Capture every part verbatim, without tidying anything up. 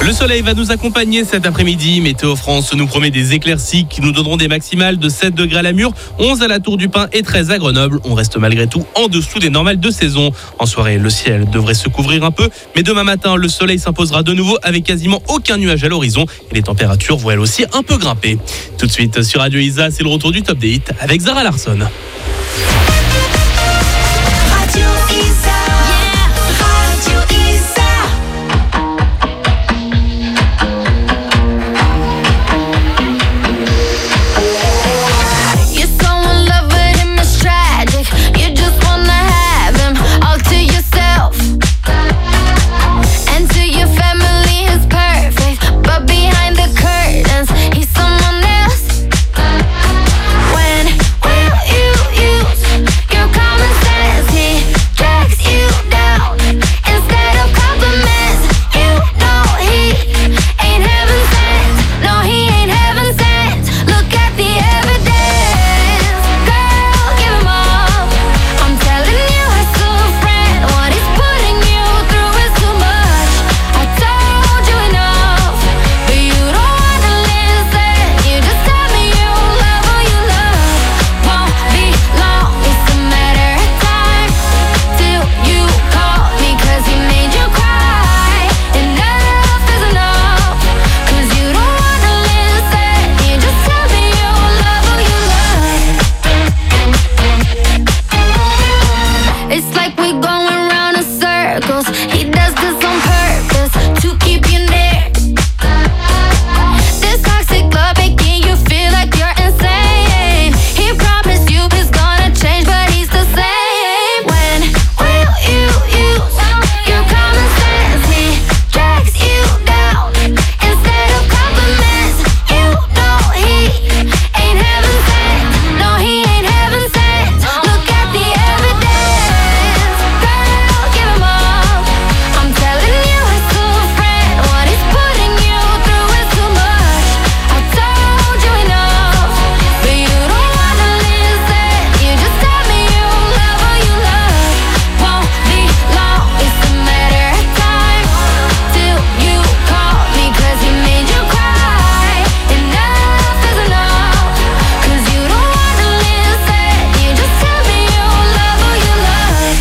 Le soleil va nous accompagner cet après-midi. Météo France nous promet des éclaircies qui nous donneront des maximales de sept degrés à Namur, onze à la Tour du Pin et treize à Grenoble. On reste malgré tout en dessous des normales de saison. En soirée, le ciel devrait se couvrir un peu, mais demain matin, le soleil s'imposera de nouveau avec quasiment aucun nuage à l'horizon et les températures vont elles aussi un peu grimper. Tout de suite sur Radio Isa, c'est le retour du Top des Hits avec Zara Larsson. Radio Isa, yeah, Radio Isa. You're so in love with him, it's tragic. You just wanna have him all to yourself. And to your family is perfect, but behind the curtains, he's someone else. When will you use your common sense? He drags you down instead of compliments. You know he ain't heaven sent. No, he ain't heaven sent. Look at the evidence. Girl, give him up. I'm telling you as a friend, what he's putting you through is too much. I told you enough, but you don't wanna listen. You just tell me you love who you love. Won't be long, it's a matter of time till you call me, cause he made you cry. Enough is enough, cause you don't wanna listen. You just tell me you love who you love. It's like we're going round in circles. He does this on purpose to keep you near. This toxic love making you feel like you're insane. He promised you he's gonna change, but he's the same. When will you use your common sense? He drags you down instead of compliments. You know he ain't heaven sent. No, he ain't heaven sent. Look at the evidence. Girl, give him up. I'm telling you as a friend, what he's putting you through is too much. I told you enough, but you don't wanna listen. You just tell me you love who you love. Won't be long, it's a matter of time till you call me, cause he made you cry. Enough is enough, cause you don't wanna listen. You just tell me you love who you love.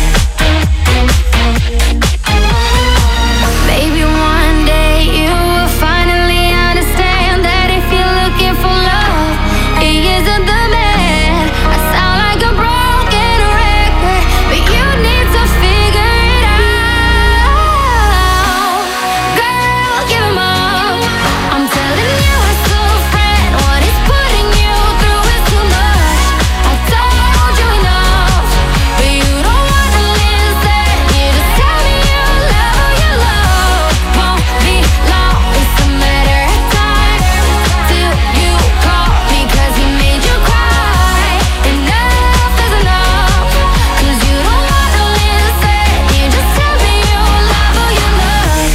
Maybe one day you will finally understand that if you're looking for love, he isn't the man. I sound like a broken record, but you need to figure it out. Girl, give him up. I'm telling you as a friend, what he's putting you through is too much. I told you enough, but you don't wanna listen. You just tell me you love who you love. Won't be long, it's a matter of time till you call me, cause he made you cry. Enough is enough, cause you don't wanna listen. You just tell me you love who you love.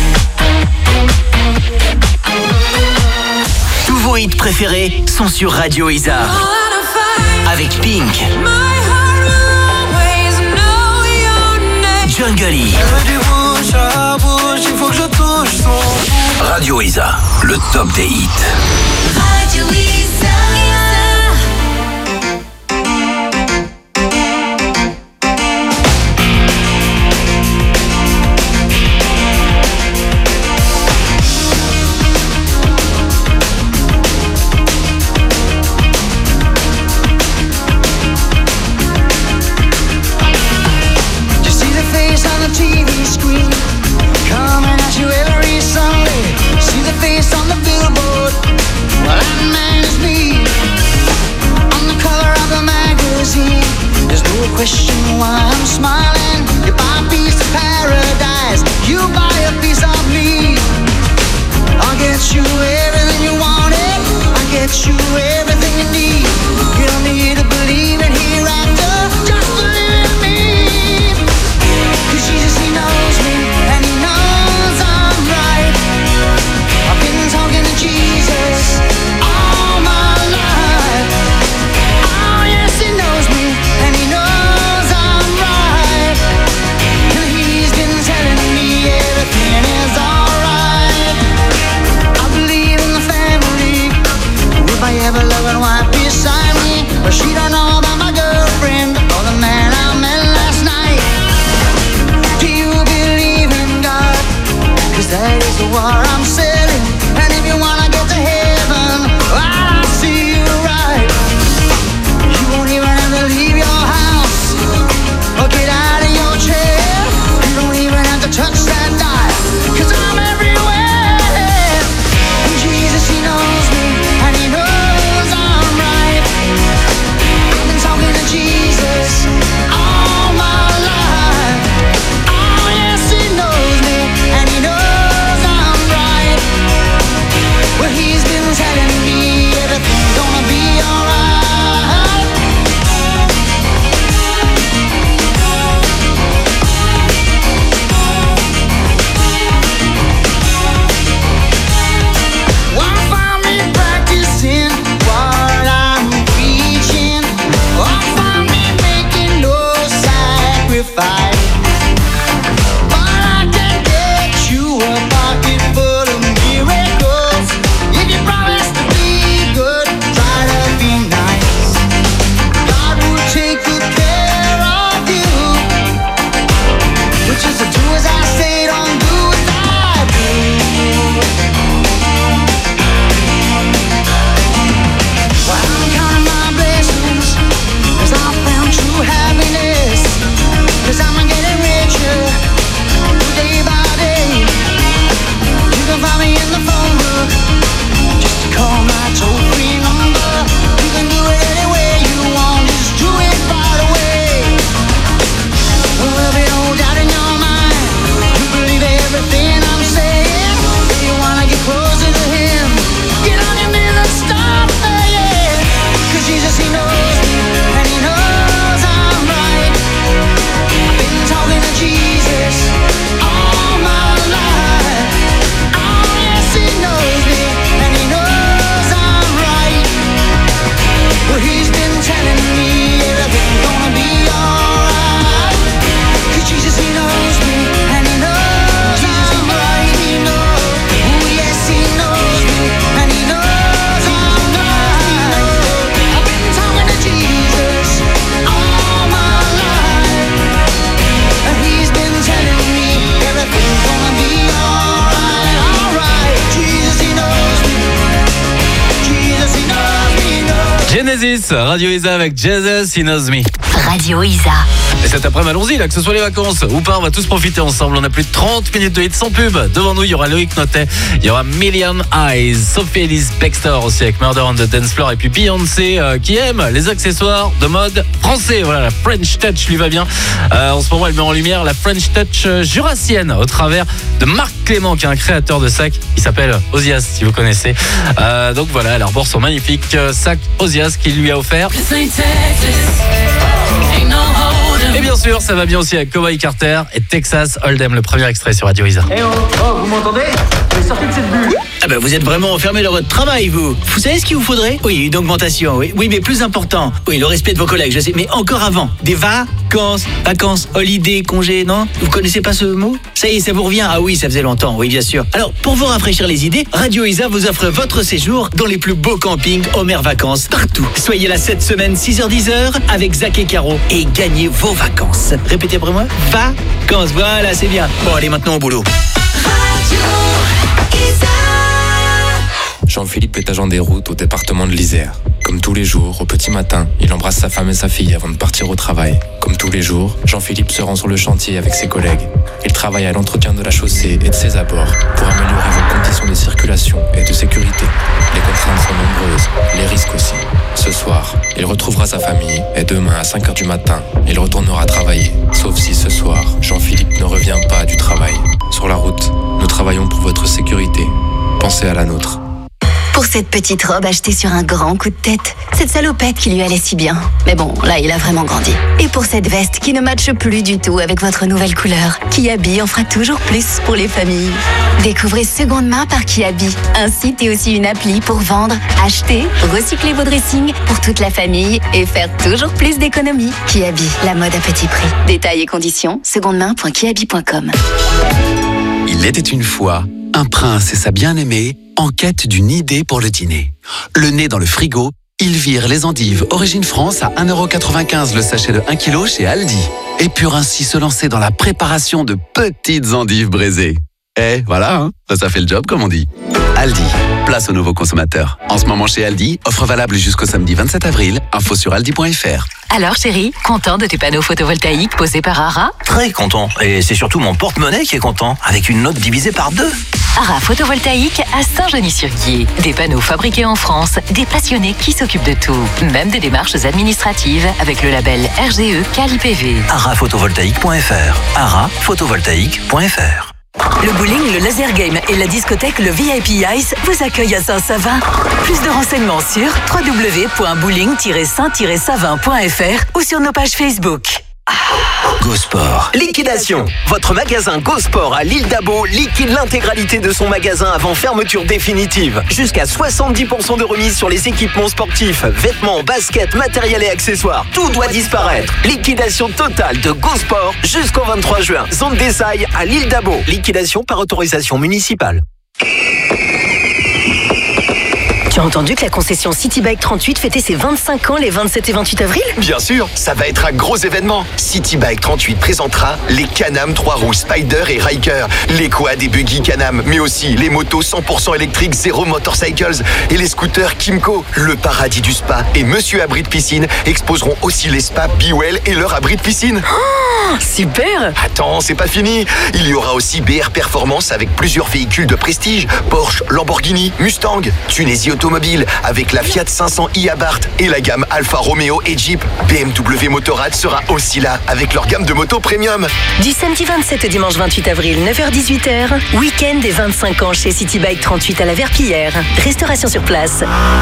Tous vos hits préférés sont sur Radio Isa. Avec Pink, Jungle E, Radio Isa, le top des hits. Radio Isa. You see the face on the T V screen, coming at you every Sunday. See the face on the billboard. Well, that man cause that is what I'm selling. And if you wanna get to heaven, well, I'll see you right. You won't even have to leave your house or get out of your chair. You don't even have to touch that dial, cause I'm everywhere. And Jesus, he knows me, and he knows I'm right. I've been talking to Jesus all my life. Oh yes, he knows me, and he knows I'm right. Well, he's been telling me everything's gonna be alright. Won't find me practicing what I'm preaching. Won't find me making no sacrifice. But I can get you a pocket full of miracles. If you promise to be good, try to be nice. God will take good care of you. Which is to do as I say, don't do as I do. Well, I'm counting my blessings, cause I found true happiness. Cause I'm getting richer day by day. You can find me in the phone book, just call my toll-free number. You can do it any way you want, just do it right away. Well, there'll be no doubt in your mind, you believe everything I'm saying. If you wanna get closer to him, get on your knees and start praying. Cause Jesus, he knows me, and he knows I'm right. I've been talking to Jesus all my life. Oh yes, he knows me, and he knows I'm right. Well, he's been telling me everything's gonna be alright. Cause Jesus, he knows me, and he knows I'm right. He knows, oh yes, he knows me, and he knows I'm right. I've been talking to Jesus all my life, and he's been telling me everything's gonna be alright, alright. Jesus, he knows me, Jesus, he knows me, he knows. Genesis, Radio Isa avec Jesus, He Knows Me. Radio Isa. Et cet après-midi, allons-y, là, que ce soit les vacances ou pas, on va tous profiter ensemble. On a plus de trente minutes de hits sans pub. Devant nous, il y aura Loïc Notet, il y aura Million Eyes, Sophie Elise Bextor aussi avec Murder on the Dance Floor, et puis Beyoncé euh, qui aime les accessoires de mode français. Voilà, la French Touch lui va bien. Euh, en ce moment, elle met en lumière la French Touch euh, jurassienne au travers de Marc Clément, qui est un créateur de sacs. Il s'appelle Ozias, si vous connaissez. Euh, donc voilà, elle arbore son magnifique euh, sac Ozias qu'il lui a offert. Et bien sûr, ça va bien aussi avec Cowboy Carter et Texas Hold'em, le premier extrait sur Radio Isa. Eh oh, oh, vous m'entendez? Vous êtes sorti de cette bulle. Ah ben vous êtes vraiment enfermé dans votre travail, vous. Vous savez ce qu'il vous faudrait? Oui, une augmentation, oui. Oui, mais plus important. Oui, le respect de vos collègues, je sais. Mais encore avant, des vacances, vacances, holiday, congés, non? Vous connaissez pas ce mot? Ça y est, ça vous revient? Ah oui, ça faisait longtemps, oui, bien sûr. Alors, pour vous rafraîchir les idées, Radio Isa vous offre votre séjour dans les plus beaux campings Homer Vacances partout. Soyez là cette semaine, six heures dix avec Zach et Caro, et gagnez vos vacances. Répétez après moi. Vacances, voilà, c'est bien. Bon, allez, maintenant au boulot. Jean-Philippe est agent des routes au département de l'Isère. Comme tous les jours, au petit matin, il embrasse sa femme et sa fille avant de partir au travail. Comme tous les jours, Jean-Philippe se rend sur le chantier avec ses collègues. Il travaille à l'entretien de la chaussée et de ses abords pour améliorer vos conditions de circulation et de sécurité. Les contraintes sont nombreuses, les risques aussi. Ce soir, il retrouvera sa famille et demain à cinq heures du matin, il retournera travailler. Sauf si ce soir, Jean-Philippe ne revient pas du travail. Sur la route, nous travaillons pour votre sécurité. Pensez à la nôtre. Pour cette petite robe achetée sur un grand coup de tête, cette salopette qui lui allait si bien. Mais bon, là, il a vraiment grandi. Et pour cette veste qui ne matche plus du tout avec votre nouvelle couleur, Kiabi en fera toujours plus pour les familles. Découvrez Seconde Main par Kiabi, un site et aussi une appli pour vendre, acheter, recycler vos dressings pour toute la famille et faire toujours plus d'économies. Kiabi, la mode à petit prix. Détails et conditions, secondemain point kiabi point com. Il était une fois un prince et sa bien-aimée en quête d'une idée pour le dîner. Le nez dans le frigo, ils virent les endives Origine France à un euro quatre-vingt-quinze le sachet de un kilo chez Aldi et purent ainsi se lancer dans la préparation de petites endives braisées. Eh, voilà, hein, ça fait le job, comme on dit. Aldi, place aux nouveaux consommateurs. En ce moment chez Aldi, offre valable jusqu'au samedi vingt-sept avril. Info sur aldi point f r. Alors chérie, content de tes panneaux photovoltaïques posés par Ara? Très content. Et c'est surtout mon porte-monnaie qui est content, avec une note divisée par deux. Ara Photovoltaïque à Saint-Genis-sur-Guiers. Des panneaux fabriqués en France, des passionnés qui s'occupent de tout. Même des démarches administratives avec le label R G E Quali P V. ara photovoltaïque point f r. ara photovoltaïque point f r. Le bowling, le laser game et la discothèque Le V I P Ice vous accueillent à Saint-Savin. Plus de renseignements sur w w w point bowling tiret saint tiret savin point f r ou sur nos pages Facebook. Go Sport. Liquidation. Votre magasin Go Sport à l'île d'Abo liquide l'intégralité de son magasin avant fermeture définitive. Jusqu'à soixante-dix pour cent de remise sur les équipements sportifs, vêtements, baskets, matériel et accessoires. Tout doit disparaître. Liquidation totale de Go Sport jusqu'au vingt-trois juin. Zone d'Essailles à l'île d'Abo. Liquidation par autorisation municipale. Tu as entendu que la concession City Bike trente-huit fêtait ses vingt-cinq ans les vingt-sept et vingt-huit avril? Bien sûr, ça va être un gros événement. City Bike trente-huit présentera les Can-Am trois roues Spider et Ryker, les quads et buggy Can-Am, mais aussi les motos cent pour cent électriques Zero Motorcycles et les scooters Kimco. Le paradis du spa et Monsieur Abri de Piscine exposeront aussi les spas Bewell et leur abri de piscine. Oh, super! Attends, c'est pas fini. Il y aura aussi B R Performance avec plusieurs véhicules de prestige, Porsche, Lamborghini, Mustang, Tunisie Automobile avec la Fiat cinq cents i Abarth et la gamme Alfa Romeo et Jeep. B M W Motorrad sera aussi là avec leur gamme de motos premium. Du samedi vingt-sept au dimanche vingt-huit avril, neuf heures dix-huit heures, week-end des vingt-cinq ans chez City Bike trente-huit à la Verpillière. Restauration sur place.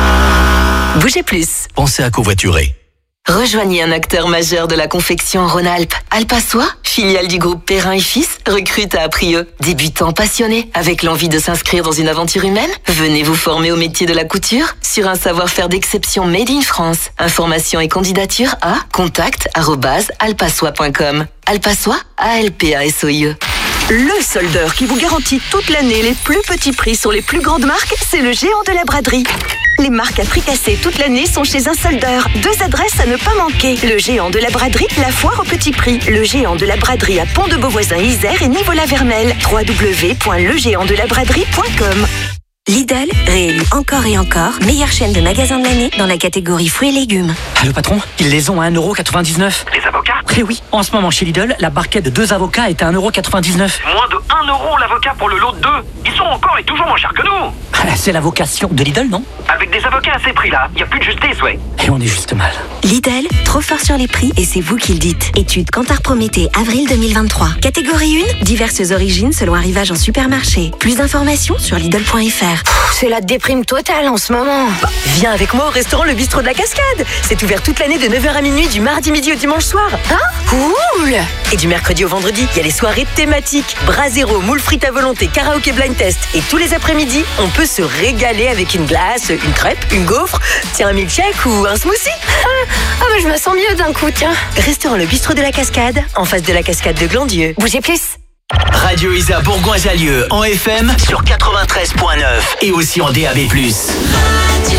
Bougez plus. Pensez à covoiturer. Rejoignez un acteur majeur de la confection Rhône-Alpes. Alpasois, filiale du groupe Perrin et Fils, recrute à Aprieux. Débutants passionnés, avec l'envie de s'inscrire dans une aventure humaine? Venez vous former au métier de la couture sur un savoir-faire d'exception made in France. Informations et candidatures à contact arobase alpasois point com. Alpasois, A L P A S O I E. Le soldeur qui vous garantit toute l'année les plus petits prix sur les plus grandes marques, c'est le géant de la braderie. Les marques à prix cassés toute l'année sont chez un soldeur. Deux adresses à ne pas manquer. Le géant de la braderie, la foire au petit prix. Le géant de la braderie à Pont-de-Beauvoisin-Isère et Nivola-Vernelle. w w w point le géant de la braderie point com. Lidl, réélu encore et encore, meilleure chaîne de magasins de l'année dans la catégorie fruits et légumes. Ah, le patron, ils les ont à un euro quatre-vingt-dix-neuf. Les avocats? Eh oui, en ce moment chez Lidl, la barquette de deux avocats est à un euro quatre-vingt-dix-neuf. Moins de un euro l'avocat pour le lot de deux. Ils sont encore et toujours moins chers que nous. C'est la vocation de Lidl, non? Avec des avocats à ces prix-là, il n'y a plus de justice, ouais. Et on est juste mal. Lidl, trop fort sur les prix et c'est vous qui le dites. Étude Kantar Prométhée, avril deux mille vingt-trois. Catégorie un, diverses origines selon arrivage en supermarché. Plus d'informations sur Lidl point f r. C'est la déprime totale en ce moment. Bah, viens avec moi au restaurant Le Bistrot de la Cascade. C'est ouvert toute l'année de neuf heures à minuit du mardi midi au dimanche soir. Hein? Cool! Et du mercredi au vendredi, il y a les soirées thématiques. Brasero, moules frites à volonté, karaoké blind test. Et tous les après-midi, on peut se régaler avec une glace, une crêpe, une gaufre, tiens un milkshake ou un smoothie. Ah, ah bah je me sens mieux d'un coup, tiens. Restaurant Le Bistrot de la Cascade, en face de la cascade de Glandieu. Bougez plus. Radio Isa Bourgoin-Jallieu en F M sur quatre-vingt-treize point neuf et aussi en D A B plus. Radio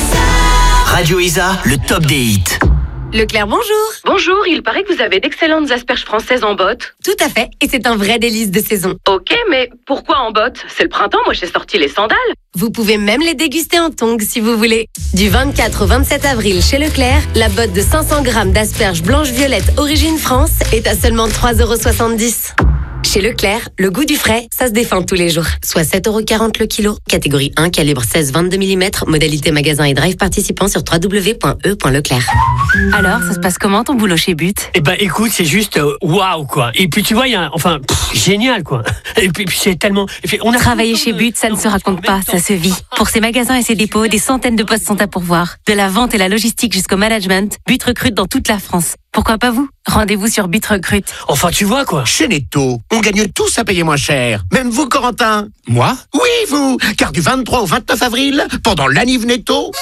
Isa. Radio Isa, le top des hits. Leclerc, bonjour. Bonjour, il paraît que vous avez d'excellentes asperges françaises en botte. Tout à fait, et c'est un vrai délice de saison. Ok, mais pourquoi en botte? C'est le printemps, moi j'ai sorti les sandales. Vous pouvez même les déguster en tongs si vous voulez. Du vingt-quatre au vingt-sept avril chez Leclerc, la botte de cinq cents grammes d'asperges blanches-violettes origine France est à seulement trois euros soixante-dix. Chez Leclerc, le goût du frais, ça se défend tous les jours. Soit sept euros quarante le kilo. Catégorie un, calibre seize vingt-deux millimètres. Modalité magasin et drive participant sur w w w point e point leclerc. Alors, ça se passe comment ton boulot chez But? Eh ben, écoute, c'est juste euh, waouh, quoi. Et puis, tu vois, il y a, enfin, pff, génial, quoi. Et puis, puis c'est tellement. Et puis, on a Travailler chez But, ça ne se raconte pas, ça se vit. Pour ses magasins et ses dépôts, des centaines de postes sont à pourvoir. De la vente et la logistique jusqu'au management, But recrute dans toute la France. Pourquoi pas vous? Rendez-vous sur But Recrute. Enfin, tu vois, quoi. Chez Netto, on gagne tous à payer moins cher. Même vous, Corentin. Moi? Oui, vous. Car du vingt-trois au vingt-neuf avril, pendant l'Aniv Netto,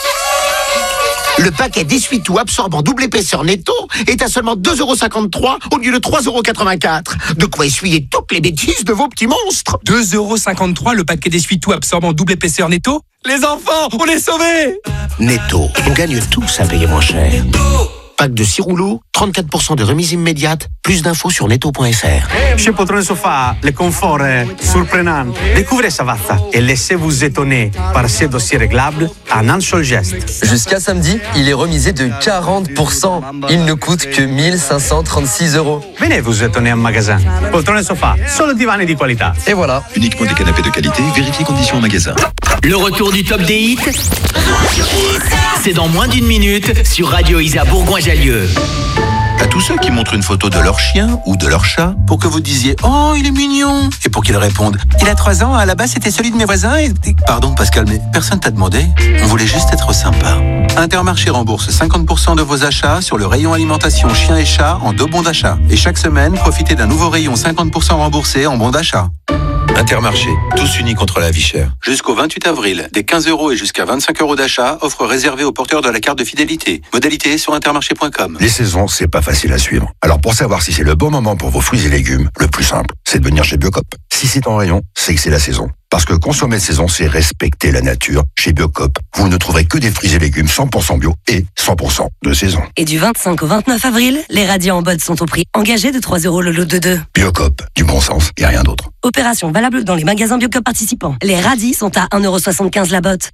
le paquet d'essuie-tout absorbant double épaisseur Netto est à seulement deux euros cinquante-trois au lieu de trois euros quatre-vingt-quatre. De quoi essuyer toutes les bêtises de vos petits monstres. deux euros cinquante-trois le paquet d'essuie-tout absorbant double épaisseur Netto? Les enfants, on est sauvés! Netto, on gagne tous à payer moins cher. Pack de six rouleaux, trente-quatre pour cent de remise immédiate. Plus d'infos sur netto point f r. Chez Poltrone Sofa, le confort est surprenant. Découvrez Savazza et laissez-vous étonner par ces dossiers réglables en un seul geste. Jusqu'à samedi, il est remisé de quarante pour cent. Il ne coûte que mille cinq cent trente-six euros. Venez vous étonner en magasin. Poltrone Sofa, solo divani di qualità. Et voilà. Uniquement des canapés de qualité, vérifiez conditions en magasin. Le retour du top des hits, c'est dans moins d'une minute sur Radio Isa Bourgoin-Jallieu. À tous ceux qui montrent une photo de leur chien ou de leur chat pour que vous disiez « Oh, il est mignon !» et pour qu'ils répondent « Il a trois ans, à la base c'était celui de mes voisins et... » Pardon Pascal, mais personne t'a demandé. On voulait juste être sympa. Intermarché rembourse cinquante pour cent de vos achats sur le rayon alimentation chien et chat en deux bons d'achat. Et chaque semaine, profitez d'un nouveau rayon cinquante pour cent remboursé en bons d'achat. Intermarché, tous unis contre la vie chère. Jusqu'au vingt-huit avril, des quinze euros et jusqu'à vingt-cinq euros d'achat, offre réservée aux porteurs de la carte de fidélité. Modalité sur intermarché point com. Les saisons, c'est pas facile à suivre. Alors pour savoir si c'est le bon moment pour vos fruits et légumes, le plus simple, c'est de venir chez Biocop. Si c'est en rayon, c'est que c'est la saison. Parce que consommer de saison, c'est respecter la nature. Chez Biocop, vous ne trouverez que des fruits et légumes cent pour cent bio et cent pour cent de saison. Et du vingt-cinq au vingt-neuf avril, les radis en botte sont au prix engagé de trois euros le lot de deux. Biocop, du bon sens et rien d'autre. Opération valable dans les magasins Biocop participants. Les radis sont à un euro soixante-quinze la botte.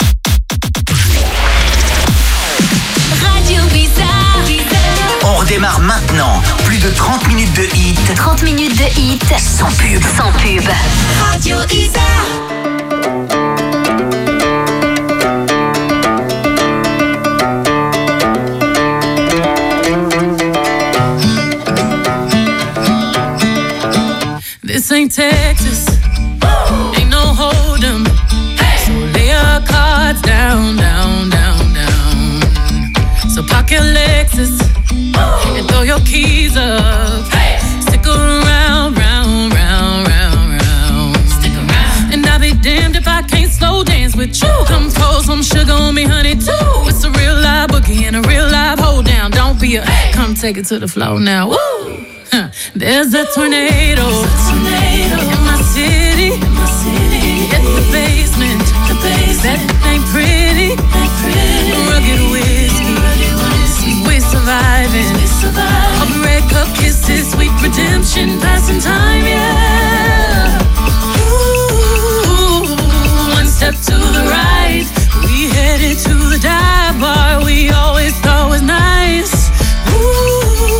Radio Isa. On redémarre maintenant. Plus de trente minutes de hit. trente minutes de hit. Sans pub. Sans pub. Radio Isa. This ain't Texas, ain't no hold'em. So lay your cards down, down, down, down. So park your Lexus and throw your keys up. Stick around, round, round, round, round. Stick around. And I'll be damned if I can't slow dance with you. Come pour some sugar on me, honey, too. It's a real live boogie and a real live hold down. Don't be a, come take it to the floor now. Woo! Huh. There's a tornado, tornado in my city, in my city. Hit the basement, the basement. That ain't pretty, ain't pretty. Rugged whiskey, rugged whiskey. We surviving, we surviving. All the red cup kisses, sweet redemption, passing time, yeah. Ooh, one step to the right, we headed to the dive bar we always thought was nice. Ooh.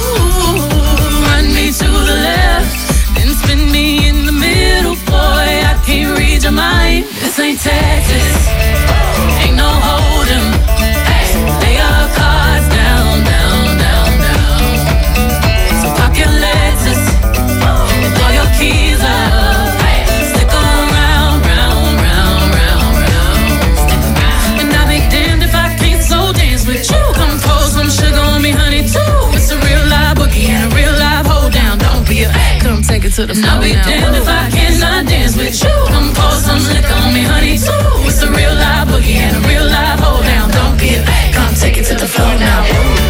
To the left, then spin me in the middle, boy, I can't read your mind. This ain't Texas, ain't no hold'em. So lay your cards down, down, down, down. So park your Lexus and throw your keys up. Stick around, round, round, round, round. And I'll be damned if I can't slow dance with you. Come pour some sugar on me, honey, too. It's a real live boogie and a real live hold down. Don't be a, come take it to the floor. I'll be damned if I cannot dance with you. Come pour some liquor on me, honey, too. It's a real live boogie and a real live hold down. Don't be a, come take it to the floor now.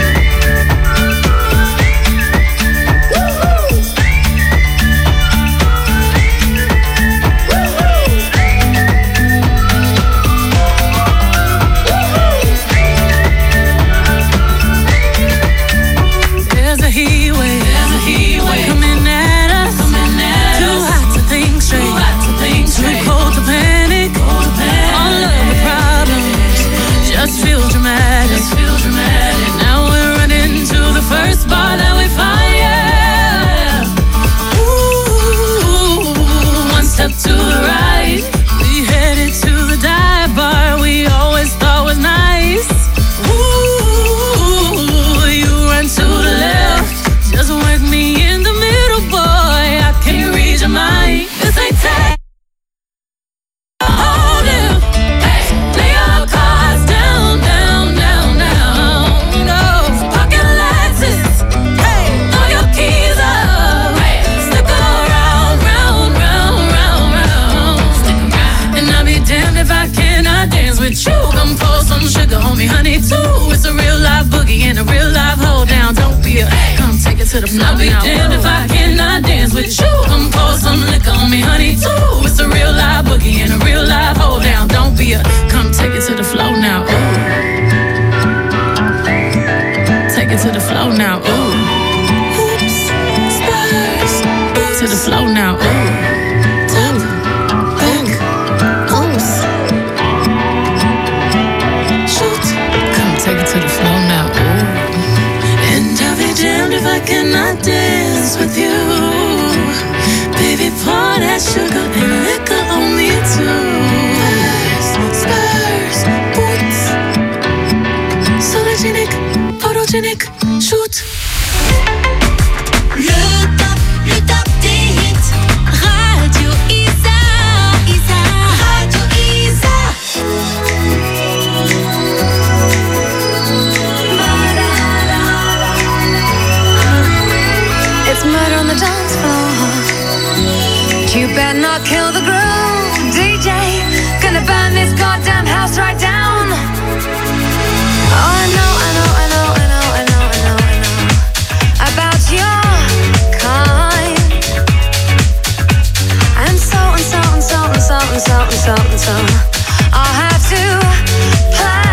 I'll be damned if I cannot dance with you. Come pour some liquor on me, honey, too. It's a real live boogie and a real live hold down. Don't be a, come take it to the floor now. Ooh. Take it to with you. Baby, pour that sugar and liquor on me too. Spurs, boots, sologenic, photogenic, shoot. Le top, le top des hits. Radio Isa, Isa, Radio Isa. It's murder on the dance floor. You better not kill the groove, D J. Gonna burn this goddamn house right down. Oh, I know, I know, I know, I know, I know, I know, I know about your kind. And so and so and so and so and so and so and so I'll have to play.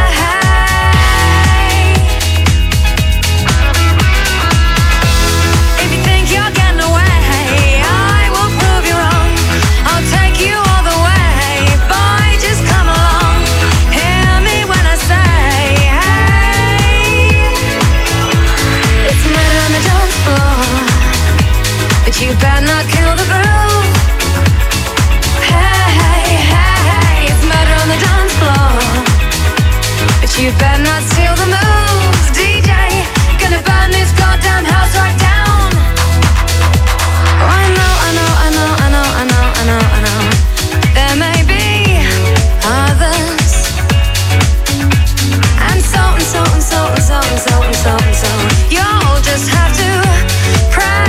If you think you're getting away, I will prove you wrong. I'll take you all the way. Boy, just come along. Hear me when I say, hey. It's murder on the dance floor, but you better not kill the groove. Hey, hey, hey, it's murder on the dance floor, but you better not steal the moves, D J. Gonna burn this goddamn house right down. Oh, I know, I know, I know, I know, I know, I know, I know. There may be others, and so and so and so and so and so and so and so. You'll just have to pray.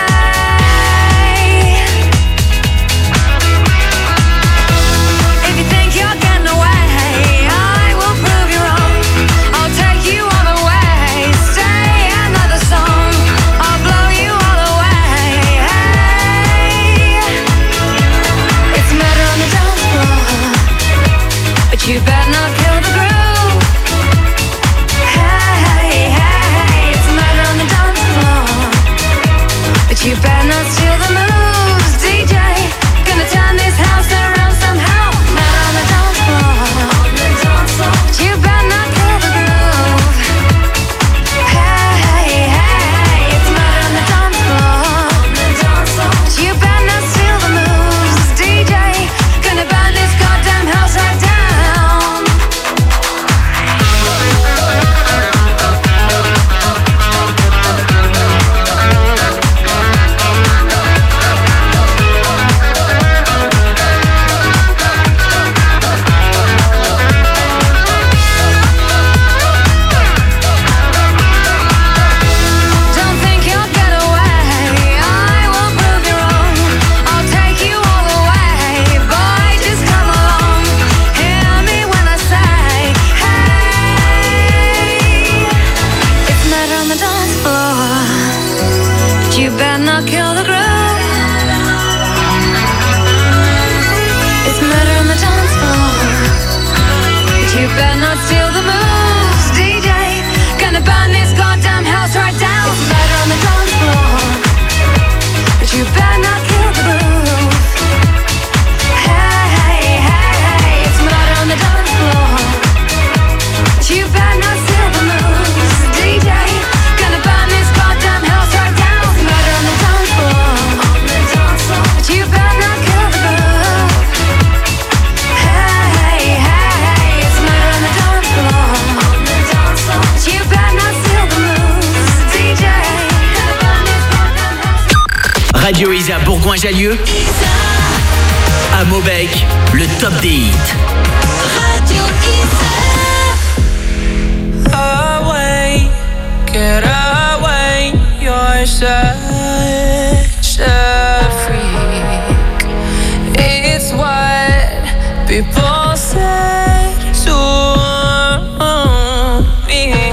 If you think you're getting away, I will prove you wrong. I'll take you all the way. Stay another song, I'll blow you all away. Hey. It's murder on the dance floor, but you better not kill the groove. Hey, hey, hey, it's murder on the dance floor, but you better not steal the moves, D J. Gonna turn this house around somehow. Murder on the dance floor, but you better not kill the groove. Hey, hey, hey, it's murder on the dance floor, but you better not steal the moves, D J. Gonna burn this goddamn house right down. Don't think you'll get away, I will prove you wrong. I'll take you all the way. Boy, just come along. Hear me when I say, hey. It's murder on the dance floor, but you better not kill the groove. It's murder on the dance floor, but you better not steal the moves, D J. Gonna burn this goddamn house right down. It's murder on the dance floor, but you better not kill the groove. Hey, hey, hey, hey, it's murder on the dance floor, but you better not steal the moves, D J. Gonna burn this goddamn house right down. It's murder on the dance floor, but you better not kill the groove. Hey, hey, hey, it's murder on the dance floor, but you better not steal the moves, D J. Gonna burn this goddamn house. Radio Isa Bourgoin-Jallieu. À Maubec, le top des hits. Radio Isa. Away, get away, you're such a freak. It's what people said to me.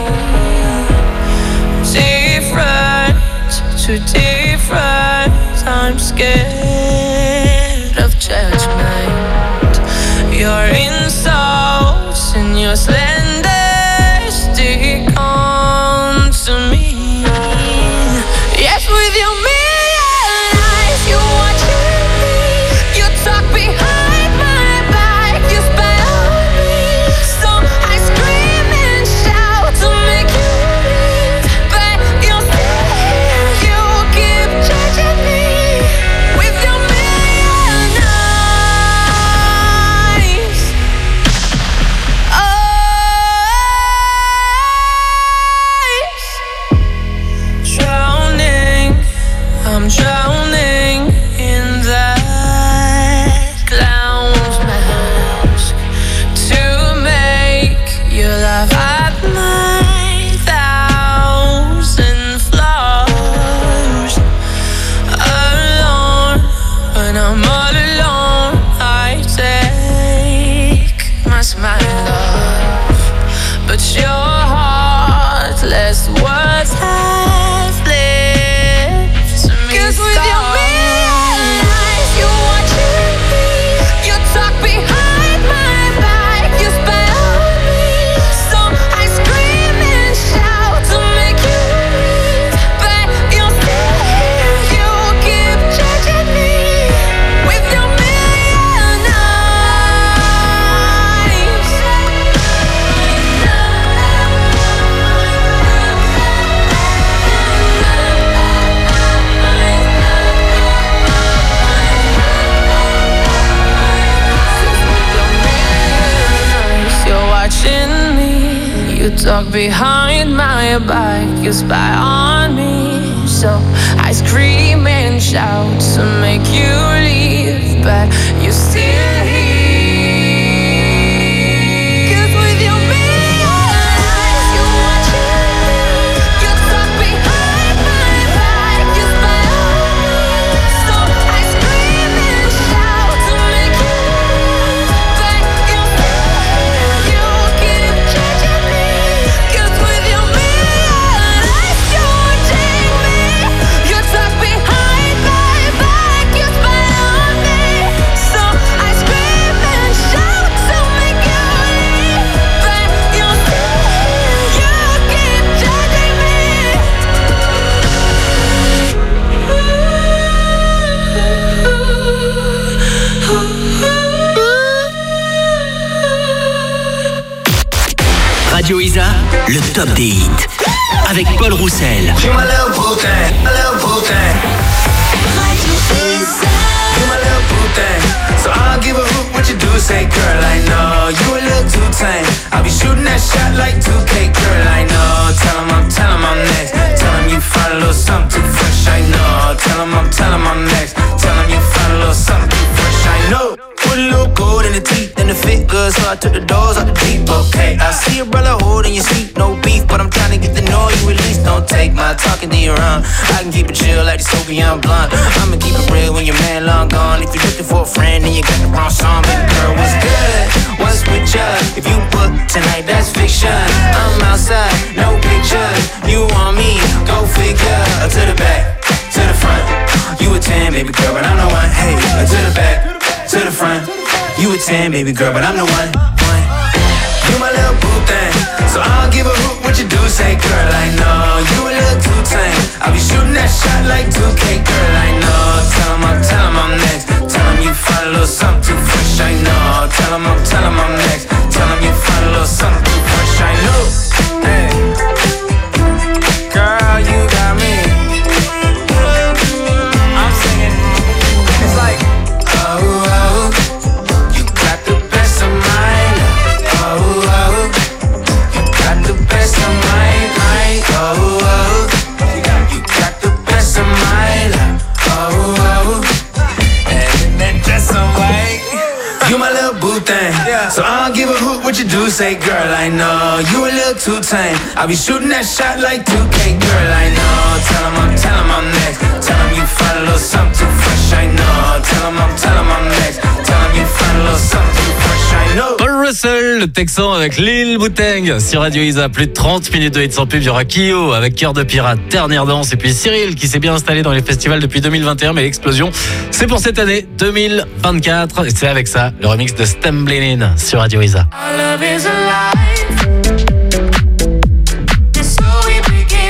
Different to different, I'm scared of judgment. Your insults and your slander stick on to me. Yes, with your million eyes, you watching me. You talk behind my back, you spy on me. So I scream and shout to make you leave, but you're still, you keep judging. You talk behind my back, you spy on me. So I scream and shout to make you leave, but you still here. Radio Isa, le top des hits. Avec Paul Roussel. You're my little boo thing, my little boo thing. You're my little boo thing. So I'll give a hoot what you do, say girl, I know you a little too tame. I'll be shooting that shot like two K, girl, I know. Tell him I'm, tell him I'm next. Tell him you find a little something too fresh, I know. Tell him I'm, tell him I'm next. Tell him you find a little something too fresh, I know. Put a little gold in the teeth and the fit good, so I took the doors out the deep, okay. I see your brother holding your seat, no beef, but I'm trying to get to know you at least. Don't take my talking to your own. I can keep it chill like the Soviet blunt. I'ma keep it real when your man long gone. If you're looking for a friend and you got the wrong song, baby girl, what's good? What's with ya? If you book tonight, that's fiction. I'm outside, no pictures. You want me? Go figure. To the back, to the front. You a ten, baby girl, but I'm the one. Hey, to the back, to the front. You a ten, baby girl, but I'm the one, one. You my little boo thing. So I'll give a hoot what you do, say girl, I know. You a little too tame. I'll be shooting that shot like two K, girl, I know. Tell him I'm, tell him I'm next. Tell him you find a little something too fresh, I know. Tell him I'm, tell him I'm next. Tell him you find a little something too fresh, I know. Hey. Girl, you got me. I'm singing. It's like, oh, oh. You got the best of mine. Oh, oh. You got the best of mine. Oh, oh. You got the best of mine. Oh, oh. And that dress I'm white. You my little boo thing. So I don't give a hoot what you do, say girl, I know. You a little too tame. I'll be shooting that shot like two K, girl, I know. Tell him I'm, tell him I'm next. Tell him you find a little something too fresh, I know. Tell him I'm, tell him I'm next. Tell him you find a little something too fresh, I know. Paul Russell, le Texan avec Lil Bouteng sur Radio Isa. Plus de trente minutes de hits sans pub. Il y aura Kyo avec Cœur de Pirate, Dernière Danse. Et puis Cyril qui s'est bien installé dans les festivals depuis deux mille vingt et un. Mais l'explosion, c'est pour cette année deux mille vingt-quatre. Et c'est avec ça, le remix de Stamblinin sur Radio Isa. Our love is alive. And so we begin.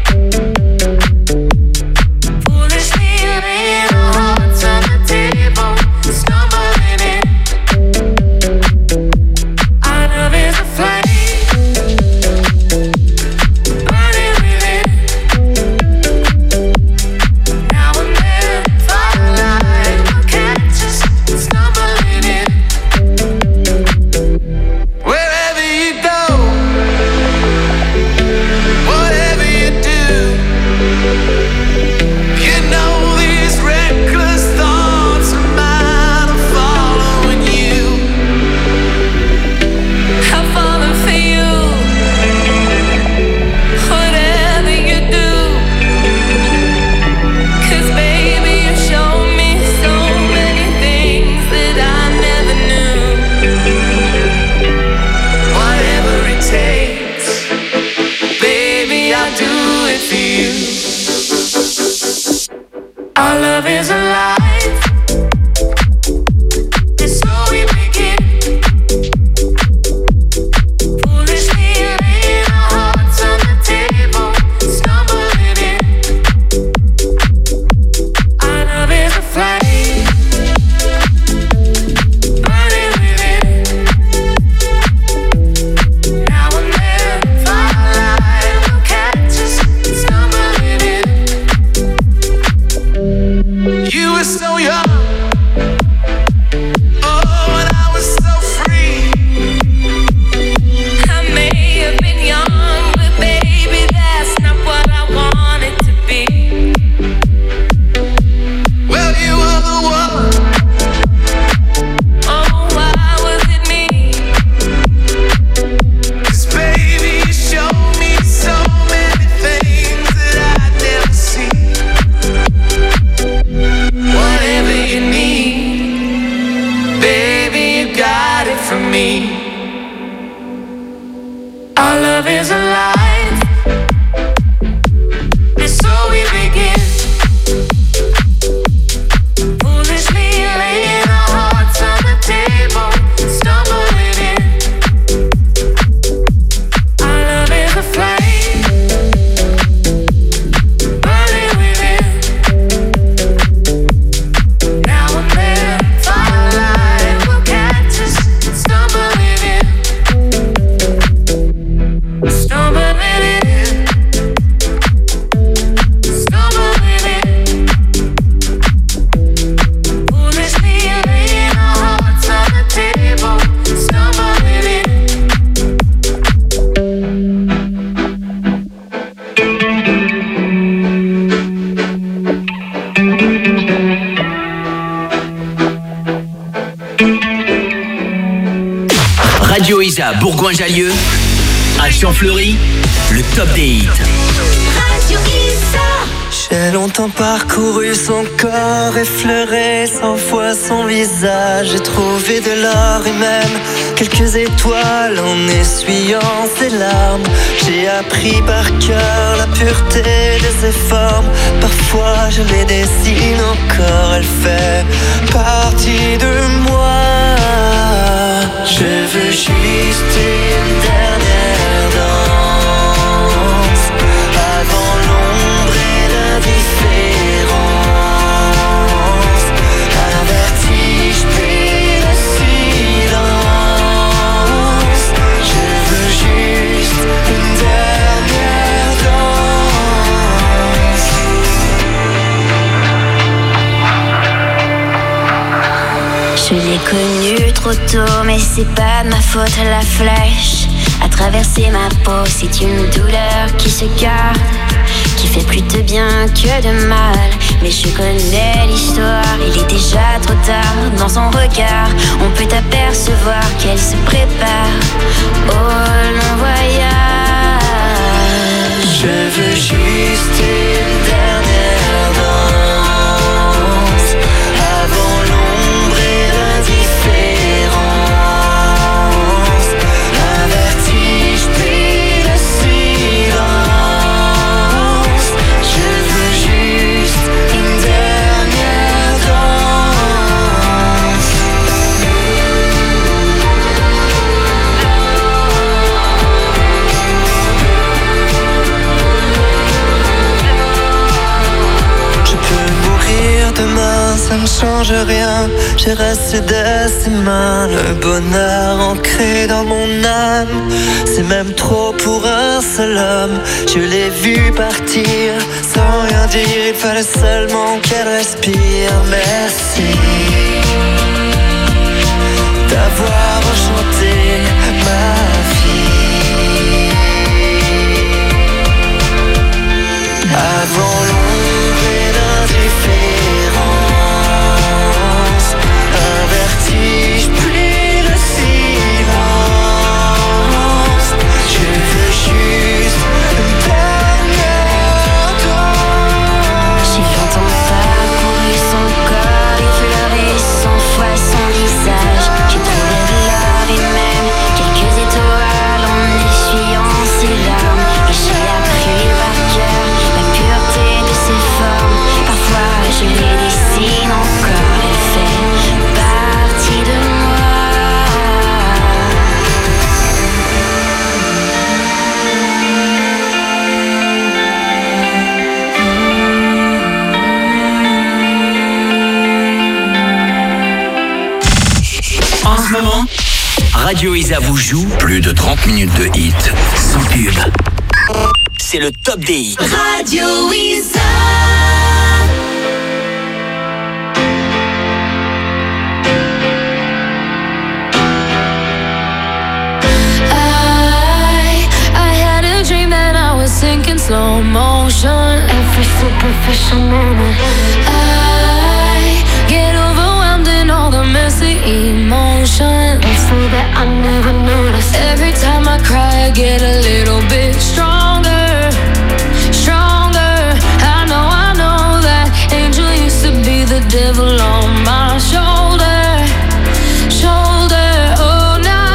Foolishly laying our hearts on the table, stumbling in. Our love is a flame, burning within. Now and then, firelight will catch us stumbling in. Wherever you me. Our love is alive, and so we begin. Foolishly laying our hearts on the table, stumbling in. Our love is a flame, burning within. Now and then, firelight will catch us, stumbling in. Stumbling in, stumbling in. Foolishly laying our hearts on the table, stumbling in. Radio Isa Bourgoin-Jallieu, à Champfleury, le top des hits. J'ai longtemps parcouru son corps, effleuré cent fois son visage. J'ai trouvé de l'or et même quelques étoiles en essuyant ses larmes. J'ai appris par cœur la pureté de ses formes. Parfois je les dessine encore, elle fait partie de moi. Je veux juste une dernière danse avant l'ombre et l'indifférence. Un vertige puis le silence. Je veux juste une dernière danse. Je l'ai connue trop tôt, mais c'est pas de ma faute, la flèche a traversé ma peau. C'est une douleur qui se garde, qui fait plus de bien que de mal. Mais je connais l'histoire, il est déjà trop tard. Dans son regard, on peut apercevoir qu'elle se prépare au long voyage. Je veux juste une dernière danse avant l'ombre et l'indifférence. Un vertige puis le silence. Je veux juste une dernière danse. Je peux mourir demain, ça ne change rien. J'ai resté de ses mains le bonheur ancré dans mon âme. C'est même trop pour un seul homme. Je l'ai vu partir sans rien dire. Il fallait seulement qu'elle respire. Merci d'avoir enchanté ma vie. Avant l'ombre et l'indifférence. Un vertige puis le silence. Je veux juste une dernière danse. J'ai longtemps parcouru son corps, effleuré cent fois son visage. J'ai trouvé de l'or et même quelques étoiles en essuyant ses larmes. Et j'ai appris par cœur la pureté de ses formes. Parfois je les dessine encore, elle fait partie de moi. En ce moment, Radio Isa vous joue plus de trente minutes de hits sans pub. C'est le top des hits. Radio Isa. I, I had a dream that I was sinking slow motion. Every superficial moment. I get overwhelmed in all the messy emotions. So that I never noticed. Every time I cry, I get a little bit stronger, stronger. I know, I know that angel used to be the devil on my shoulder, shoulder. Oh, now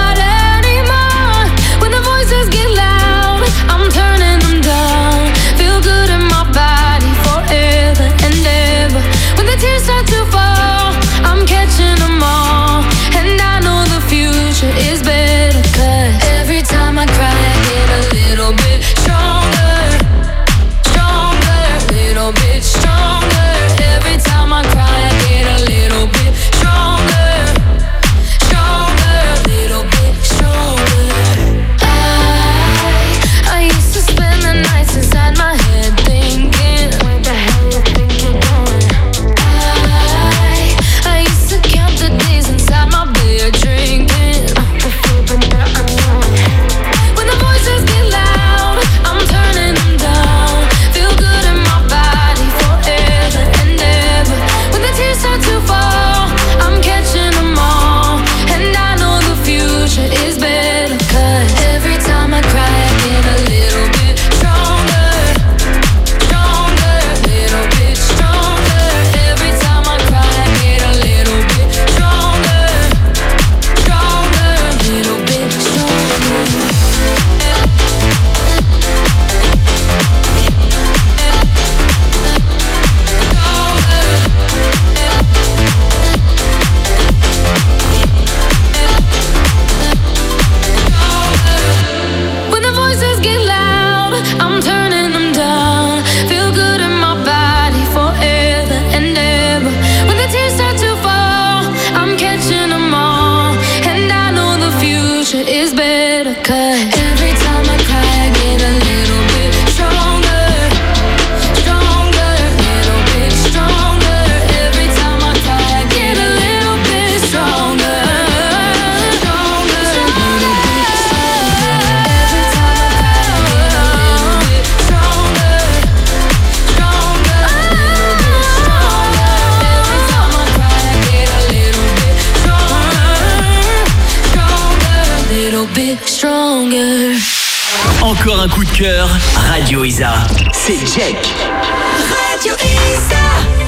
pressure is better. Cause every time I cry, I get a little bit stronger. Stronger, little bit stronger. Every time I cry, I get a little bit stronger. Stronger, little bit stronger. Every time I cry, I get a little bit stronger. Stronger, little bit stronger. Every time I cry, I get a little bit stronger. Stronger, little bit stronger. Encore un coup de cœur, Radio Isa. C'est Jack. Radio Isa.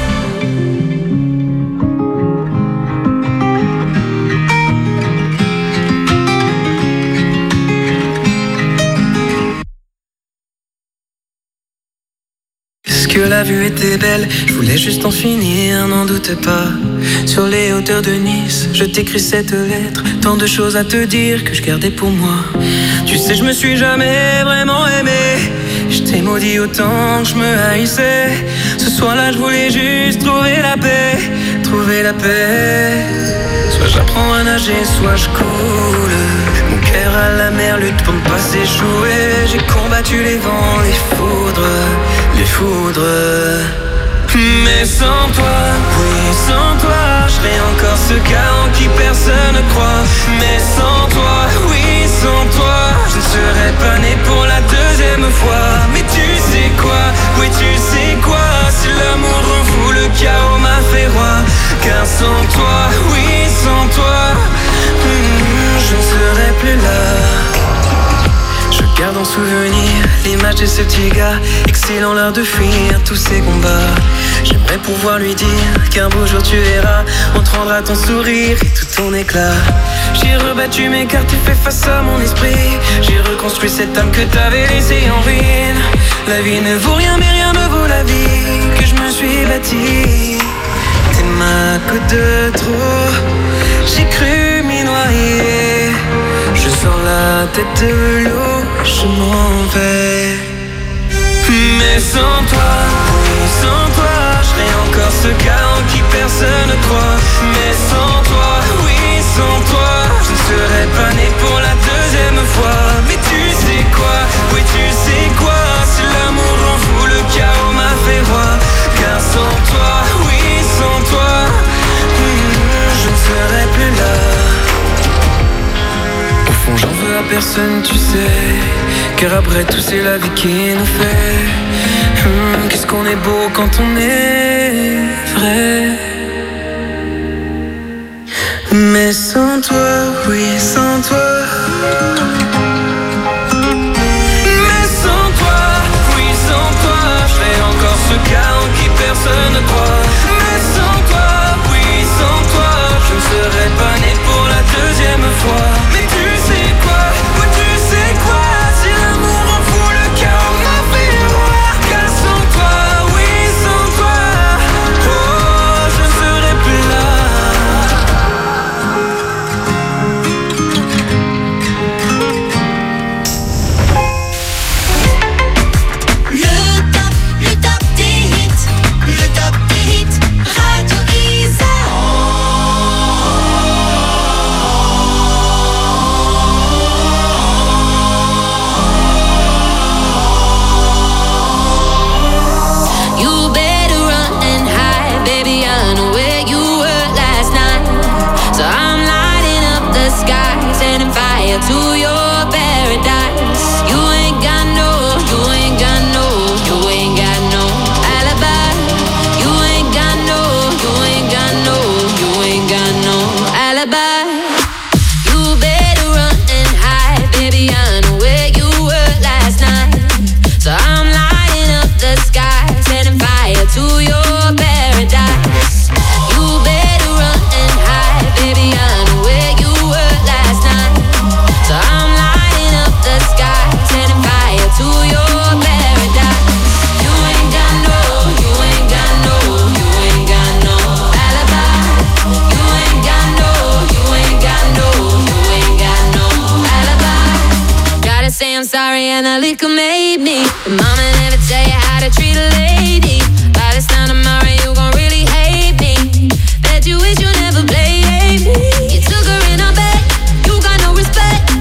Est-ce que la vue était belle? Je voulais juste en finir, n'en doute pas. Sur les hauteurs de Nice, je t'écris cette lettre. Tant de choses à te dire que je gardais pour moi. Tu sais, je me suis jamais vraiment aimé. Je t'ai maudit autant que je me haïssais. Ce soir-là, je voulais juste trouver la paix. Trouver la paix. Soit j'apprends à nager, soit je coule. Mon cœur à la mer lutte pour ne pas s'échouer. J'ai combattu les vents, les foudres, les foudres. Mais sans toi, oui, sans toi, je serais encore ce gars en qui personne ne croit. Mais sans toi, oui, sans toi, je ne serais pas né pour la deuxième fois. Mais tu sais quoi, oui, tu sais quoi, si l'amour rend fou, le chaos m'a fait roi. Car sans toi, oui, sans toi, hmm, je ne serais plus là. Je garde en souvenir l'image de ce petit gars, excellent l'art de fuir tous ces combats. J'aimerais pouvoir lui dire qu'un beau jour tu verras, on te rendra ton sourire et tout ton éclat. J'ai rebattu mes cartes et fait face à mon esprit. J'ai reconstruit cette âme que t'avais laissée en ruine. La vie ne vaut rien mais rien ne vaut la vie que je me suis bâtie. T'es ma goutte de trop, j'ai cru m'y noyer. Je sors la tête de l'eau, je m'en vais. Mais sans toi, oui, sans toi, je serais encore ce gars en qui personne ne croit. Mais sans toi, oui, sans toi, je ne serais pas né pour la deuxième fois. Mais tu sais quoi, oui, tu sais quoi, si l'amour rend fou, le chaos m'a fait roi. Car sans toi, oui, sans toi, hmm, je ne serais plus là. Au fond j'en veux à personne tu sais, car après tout c'est la vie qui nous fait hum, qu'est-ce qu'on est beau quand on est vrai. Mais sans toi, oui sans toi. Mais sans toi, oui sans toi, je serais encore ce gars en qui personne ne croit. Mais sans toi, oui sans toi, je ne serais pas né pour la deuxième fois. Mais tu sais quoi, oui tu sais quoi, si l'amour en fou, le chaos m'a fait roi. Car sans toi, oui sans toi, oh je ne serais plus là. Le top, le top des hits, le top des hits, Radio Isa. You better run and hide, baby, I know where you were last night. So I'm lighting up the sky, setting fire to your paradise. You ain't got no, you ain't got no, you ain't got no alibi. You ain't got no, you ain't got no, you ain't got no alibi. You better run and hide, baby, I know where you were last night. So I'm lighting up the sky, setting fire to your paradise. You better run and hide, baby, I know where you were last night. So I'm lighting up the sky, setting fire to your paradise. You ain't got no, you ain't got no, you ain't got no alibi. You ain't got no, you ain't got no, you ain't got no alibi. Gotta say I'm sorry and the liquor made me. But mama never tell you how to treat a lady. By this time tomorrow you gon' really hate me. Bet you wish you never played me. You took her in her bed, you got no respect.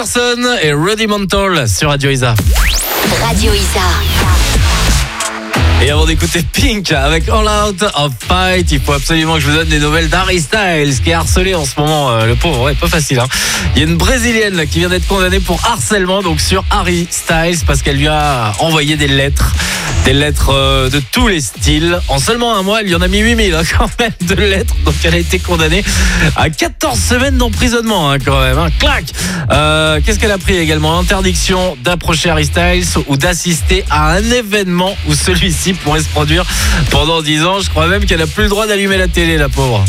Anderson et Rudimental sur Radio Isa. Radio Isa. Et avant d'écouter Pink avec All Out of Fight, il faut absolument que je vous donne des nouvelles d'Harry Styles qui est harcelé en ce moment, euh, le pauvre, ouais, pas facile. Hein. Il y a une Brésilienne là, qui vient d'être condamnée pour harcèlement donc sur Harry Styles parce qu'elle lui a envoyé des lettres, des lettres euh, de tous les styles. En seulement un mois, elle lui en a mis huit mille hein, quand même de lettres, donc elle a été condamnée à quatorze semaines d'emprisonnement hein, quand même. Hein. Clac. Euh, qu'est-ce qu'elle a pris également? Interdiction d'approcher Harry Styles ou d'assister à un événement où celui-ci pourrait se produire pendant dix ans. Je crois même qu'elle n'a plus le droit d'allumer la télé, la pauvre.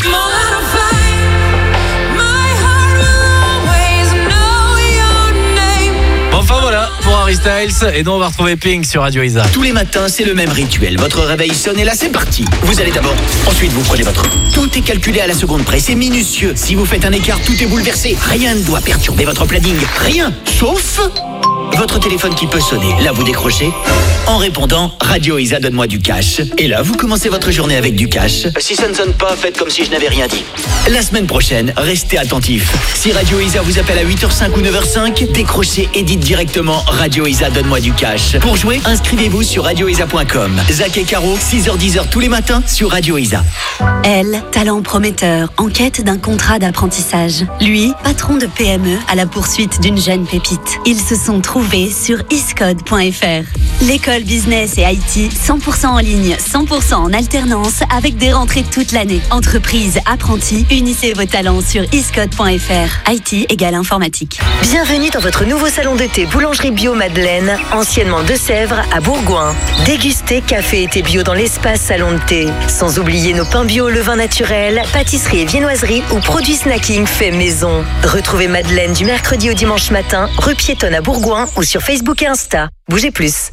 Enfin voilà pour Harry Styles. Et donc on va retrouver Pink sur Radio Isa. Tous les matins, c'est le même rituel. Votre réveil sonne et là, c'est parti. Vous allez d'abord, ensuite vous prenez votre... Tout est calculé à la seconde près, c'est minutieux. Si vous faites un écart, tout est bouleversé. Rien ne doit perturber votre planning. Rien, sauf... votre téléphone qui peut sonner. Là, vous décrochez. En répondant, Radio Isa, donne-moi du cash. Et là, vous commencez votre journée avec du cash. Si ça ne sonne pas, faites comme si je n'avais rien dit. La semaine prochaine, restez attentifs. Si Radio Isa vous appelle à huit heures cinq ou neuf heures cinq, décrochez et dites directement Radio Isa, donne-moi du cash. Pour jouer, inscrivez-vous sur radio isa point com. Zach et Caro, six heures dix tous les matins sur Radio Isa. Elle, talent prometteur, en quête d'un contrat d'apprentissage. Lui, patron de P M E à la poursuite d'une jeune pépite. Ils se sont trouvés sur iscode point f r. L'école business et I T cent pour cent en ligne, cent pour cent en alternance avec des rentrées toute l'année. Entreprise, apprentis, unissez vos talents sur iscode point f r. I T égale informatique. Bienvenue dans votre nouveau salon d'été Boulangerie Bio Madeleine, anciennement de Sèvres à Bourgoin. Dégustez café et thé bio dans l'espace salon de thé. Sans oublier nos pains bio, le vin naturel, pâtisserie et viennoiserie ou produits snacking faits maison. Retrouvez Madeleine du mercredi au dimanche matin, rue Piétonne à Bourgoin ou sur Facebook et Insta. Bougez plus.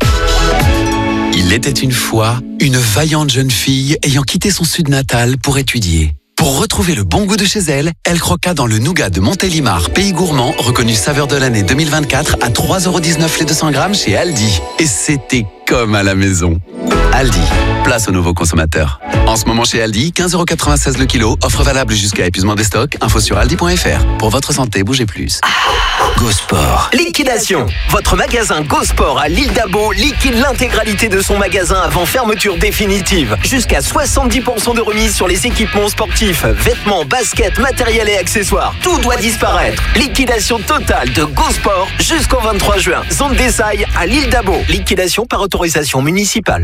Il était une fois une vaillante jeune fille ayant quitté son sud natal pour étudier. Pour retrouver le bon goût de chez elle, elle croqua dans le nougat de Montélimar, pays gourmand, reconnu saveur de l'année deux mille vingt-quatre à trois euros dix-neuf les deux cents grammes chez Aldi. Et c'était comme à la maison. Aldi, place aux nouveaux consommateurs. En ce moment chez Aldi, quinze euros quatre-vingt-seize le kilo, offre valable jusqu'à épuisement des stocks, info sur aldi point f r. Pour votre santé, bougez plus. Go Sport. Liquidation. Votre magasin Go Sport à l'île d'Abo liquide l'intégralité de son magasin avant fermeture définitive. Jusqu'à soixante-dix pour cent de remise sur les équipements sportifs, vêtements, baskets, matériel et accessoires. Tout doit disparaître. Liquidation totale de Go Sport jusqu'au vingt-trois juin. Zone d'Essailles à l'île d'Abo. Liquidation par autorisation municipale.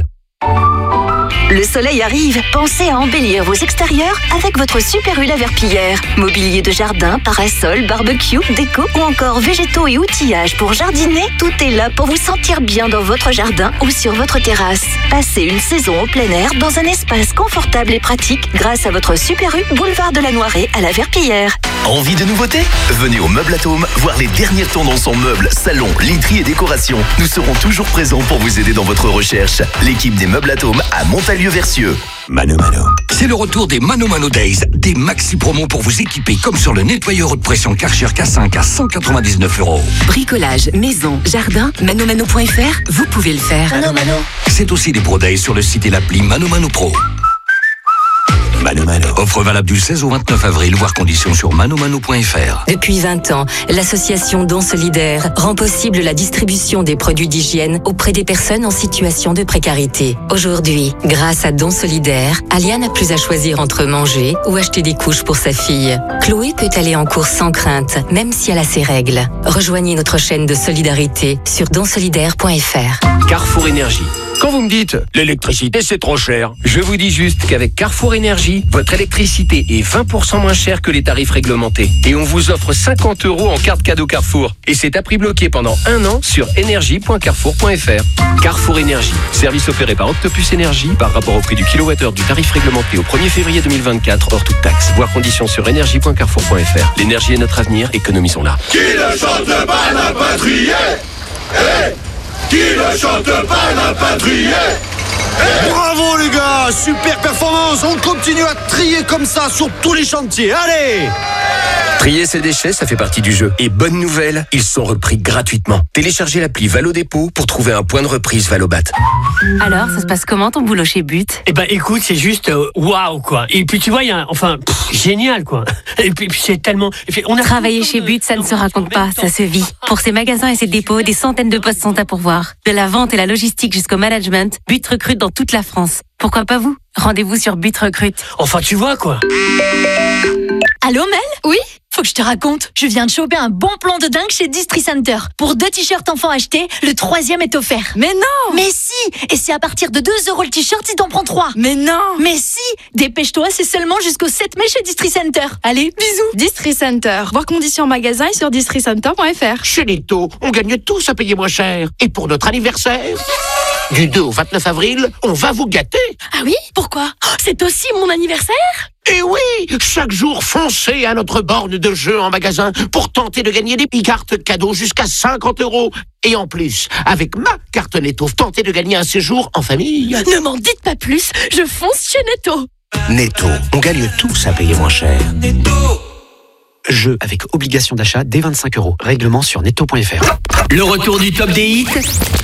Le soleil arrive, pensez à embellir vos extérieurs avec votre Super U la Verpillière. Mobilier de jardin, parasol, barbecue, déco ou encore végétaux et outillages pour jardiner, tout est là pour vous sentir bien dans votre jardin ou sur votre terrasse. Passez une saison au plein air dans un espace confortable et pratique grâce à votre Super U boulevard de la Noiret à la Verpillière. Envie de nouveautés? Venez au Meuble Atome voir les dernières tendances en meubles, salons, literie et décoration. Nous serons toujours présents pour vous aider dans votre recherche. L'équipe des Meubles Atome à Montalieu-Versieux. Mano Mano. C'est le retour des Mano Mano Days, des maxi promos pour vous équiper comme sur le nettoyeur haute pression Karcher K cinq à cent quatre-vingt-dix-neuf euros. Bricolage, maison, jardin, manomano point f r, vous pouvez le faire. Mano Mano. C'est aussi des Pro Days sur le site et l'appli Mano Mano Pro. Mano Mano. Offre valable du seize au vingt-neuf avril, voire conditions sur manomano point f r. Depuis vingt ans, l'association Dons Solidaires rend possible la distribution des produits d'hygiène auprès des personnes en situation de précarité. Aujourd'hui, grâce à Dons Solidaires, Alia n'a plus à choisir entre manger ou acheter des couches pour sa fille. Chloé peut aller en cours sans crainte, même si elle a ses règles. Rejoignez notre chaîne de solidarité sur dons solidaires point f r. Carrefour Énergie. Quand vous me dites « l'électricité c'est trop cher », je vous dis juste qu'avec Carrefour Énergie, votre électricité est vingt pour cent moins chère que les tarifs réglementés. Et on vous offre cinquante euros en carte cadeau Carrefour. Et c'est à prix bloqué pendant un an sur énergie point carrefour point f r. Carrefour Énergie, service opéré par Octopus Énergie par rapport au prix du kilowattheure du tarif réglementé au premier février deux mille vingt-quatre hors toute taxe. Voir conditions sur énergie point carrefour point f r. L'énergie est notre avenir, économisons-la. Qui ne chante pas la patrie? Hey, qui ne chante pas la patrie? Bravo les gars, super performance. On continue à trier comme ça sur tous les chantiers. Allez! Trier ses déchets, ça fait partie du jeu. Et bonne nouvelle, ils sont repris gratuitement. Téléchargez l'appli Valo Dépôt pour trouver un point de reprise Valobat. Alors, ça se passe comment ton boulot chez But? Eh ben écoute, c'est juste euh, waouh quoi. Et puis tu vois, il y a un, enfin pff, génial quoi. Et puis, puis c'est tellement. Et puis, on a Travailler chez But, ça ne se raconte pas, ça se vit. Pour ses magasins et ses dépôts, des centaines de postes sont à pourvoir. De la vente et la logistique jusqu'au management, But recrute dans toute la France. Pourquoi pas vous? Rendez-vous sur But Recrute. Enfin tu vois quoi. Allô Mel? Oui? Faut que je te raconte. Je viens de choper un bon plan de dingue chez Distri Center. Pour deux t-shirts enfants achetés, le troisième est offert. Mais non! Mais si! Et c'est à partir de deux euros le t-shirt si t'en prends trois. Mais non! Mais si! Dépêche-toi, c'est seulement jusqu'au sept mai chez Distri Center. Allez, bisous! Distri Center. Voir conditions en magasin et sur distri center point f r. Chez Netto, on gagne tous à payer moins cher. Et pour notre anniversaire, du deux au vingt-neuf avril, on va vous gâter. Ah oui? Pourquoi? Oh, c'est aussi mon anniversaire? Et oui, chaque jour, foncez à notre borne de jeu en magasin pour tenter de gagner des e-cartes cadeaux jusqu'à cinquante euros. Et en plus, avec ma carte Netto, tentez de gagner un séjour en famille. Ne m'en dites pas plus, je fonce chez Netto. Netto, on gagne tous à payer moins cher. Jeu avec obligation d'achat dès vingt-cinq euros. Règlement sur netto point f r. Le retour du top des hits,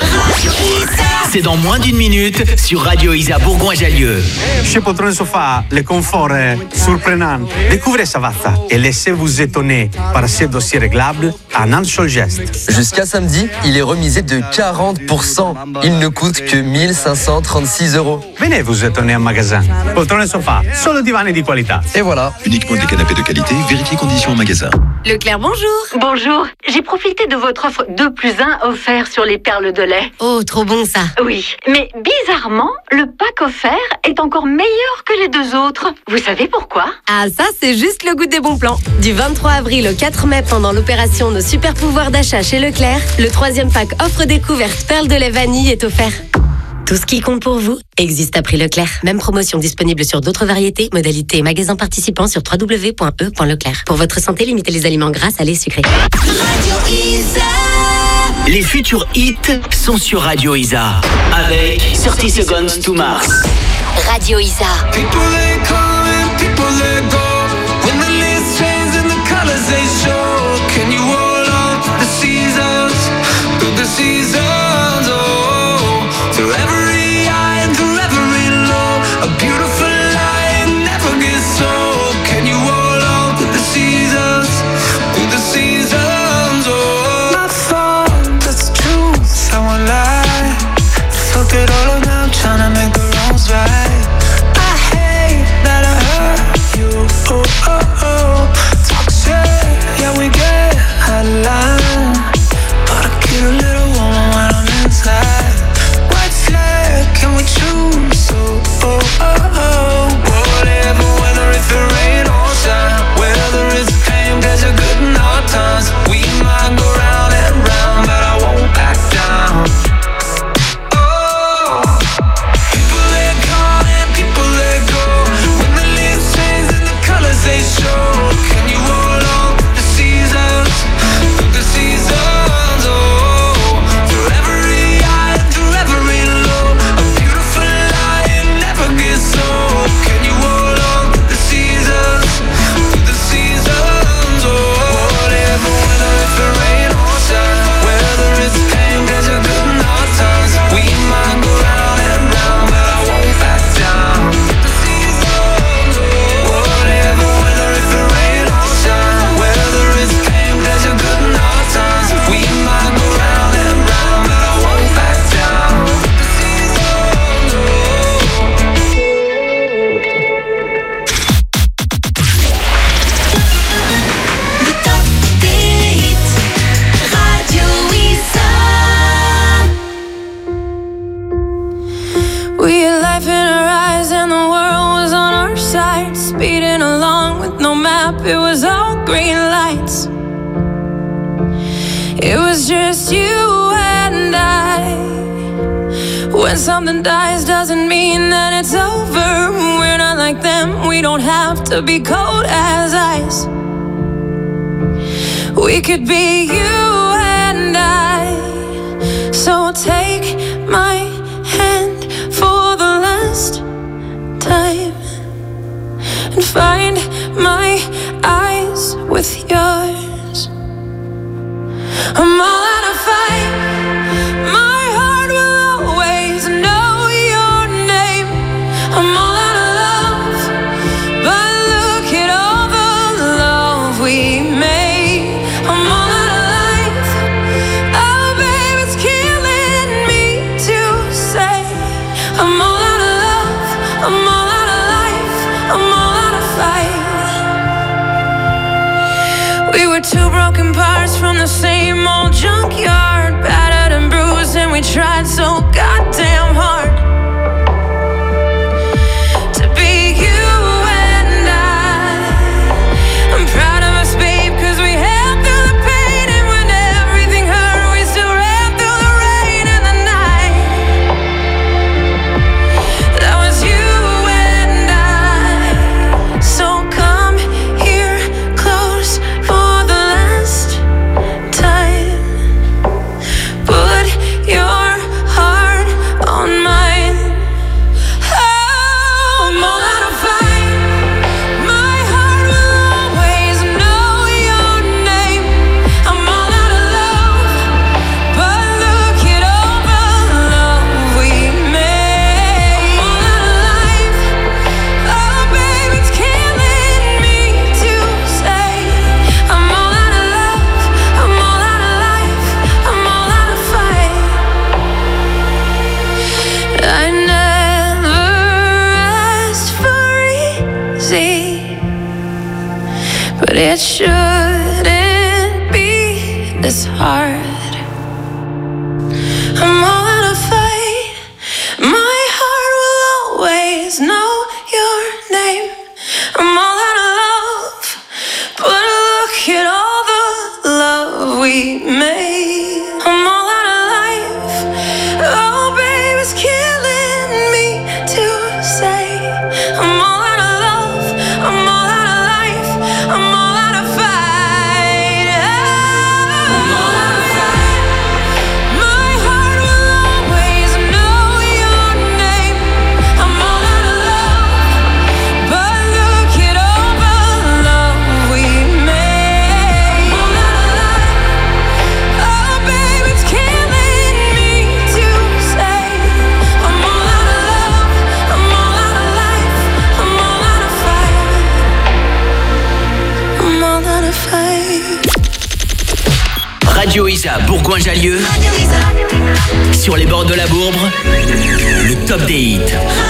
c'est dans moins d'une minute sur Radio Isa Bourgoin-Jallieu. Chez Poltrone Sofa, le confort est surprenant. Découvrez Savata et laissez-vous étonner par ces dossiers réglables à un seul geste. Jusqu'à samedi, il est remisé de quarante pour cent. Il ne coûte que mille cinq cent trente-six euros. Venez vous étonner en magasin. Poltrone Sofa, solo divani di qualità. Et voilà. Uniquement des canapés de qualité, vérifiez conditions en magasin. Leclerc, bonjour. Bonjour, j'ai profité de votre offre deux plus un offert sur les perles de lait. Oh, trop bon ça. Oui, mais bizarrement, le pack offert est encore meilleur que les deux autres. Vous savez pourquoi? Ah, ça, c'est juste le goût des bons plans. Du vingt-trois avril au quatre mai, pendant l'opération Nos super pouvoirs d'achat chez Leclerc, le troisième pack offre découverte perles de lait vanille est offert. Tout ce qui compte pour vous existe à prix Leclerc. Même promotion disponible sur d'autres variétés, modalités et magasins participants sur w w w point e point leclerc. Pour votre santé, limitez les aliments gras, salés, sucrés. Radio Isa. Les futurs hits sont sur Radio Isa avec thirty Seconds to Mars. Radio Isa. People they come and people they go. When the leaves change and the colors they show. Can you hold on to the seasons? Through the seasons, oh. Through every high and through every low. A beautiful light never gets old. Can you hold on to the seasons? Through the seasons, oh. My fault, that's the truth, I won't lie. Fuck it all up now, I'm tryna make the wrongs right. I hate that I hurt you, oh, oh, oh. Toxic, yeah we get out of line. But I get a little warm when I'm inside. White flag, can we choose, oh, oh, oh, oh. Whatever, whether if it rain or shine. Whether it's pain, cause you're good in all times. We might go round and round, but I won't back down. They show. Can you hold on to the seasons? Through the seasons, oh. Through every high and through every low. A beautiful light never gets old. Can you hold on to the seasons? Through the seasons, oh. Whatever, whether it's the rain or shine. Whether it's pain, cause you're good in all times. We might go round and round, but I won't back down. We had life in our eyes and the world was on our side. Speeding along with no map, it was all green lights. It was just you and I. When something dies doesn't mean that it's over. We're not like them, we don't have to be cold as ice. We could be you and I. So take my hand for the last time and find my eyes with yours. Lisa, Bourgoin-Jallieu. Sur les bords de la Bourbre, le top des hits.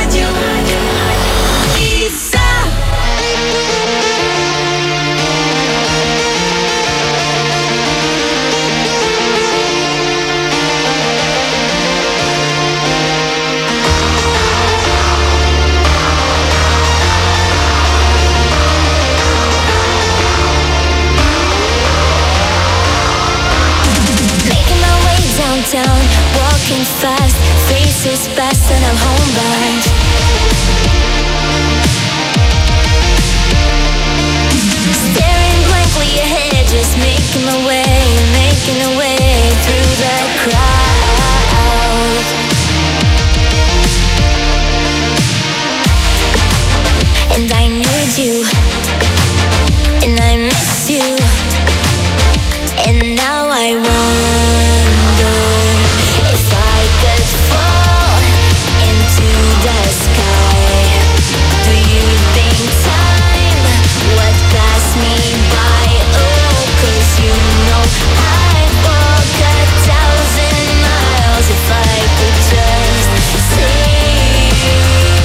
Downtown, walking fast, faces fast, and I'm homebound. Staring blankly ahead, just making my way, making my way through the crowd. And I need you, and I miss you, and now I wonder if I could fall into the sky. Do you think time would pass me by? Oh, 'cause you know I'd walk a thousand miles if I could just see you.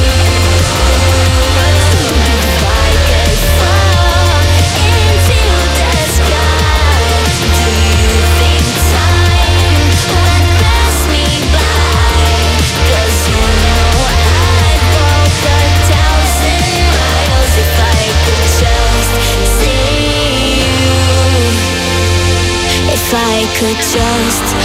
If I could fall into the sky, do you think time would pass me by? 'Cause you know I'd walk a thousand miles if I could just see you. If I could just